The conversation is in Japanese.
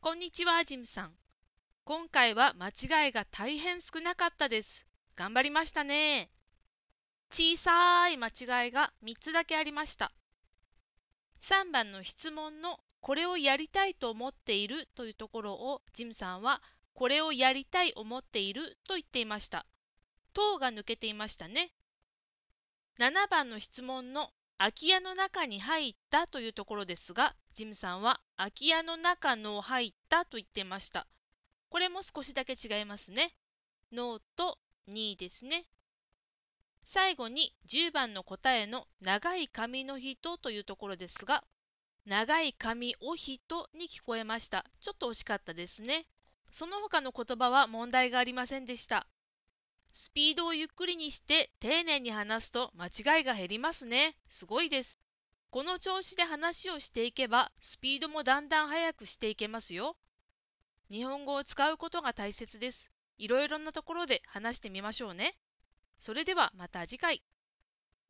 こんにちは、ジムさん。今回は間違いが大変少なかったです。頑張りましたね。小さい間違いが3つだけありました。3番の質問のこれをやりたいと思っているというところをジムさんはこれをやりたい思っていると言っていました。とが抜けていましたね。7番の質問の空き家の中に入ったというところですが、ジムさんは空き家の中の入ったと言っていました。これも少しだけ違いますね。ノーと2ですね。最後に10番の答えの長い髪の人というところですが、長い髪お人に聞こえました。ちょっと惜しかったですね。その他の言葉は問題がありませんでした。スピードをゆっくりにして丁寧に話すと間違いが減りますね。すごいです。この調子で話をしていけばスピードもだんだん速くしていけますよ。日本語を使うことが大切です。いろいろなところで話してみましょうね。それではまた次回。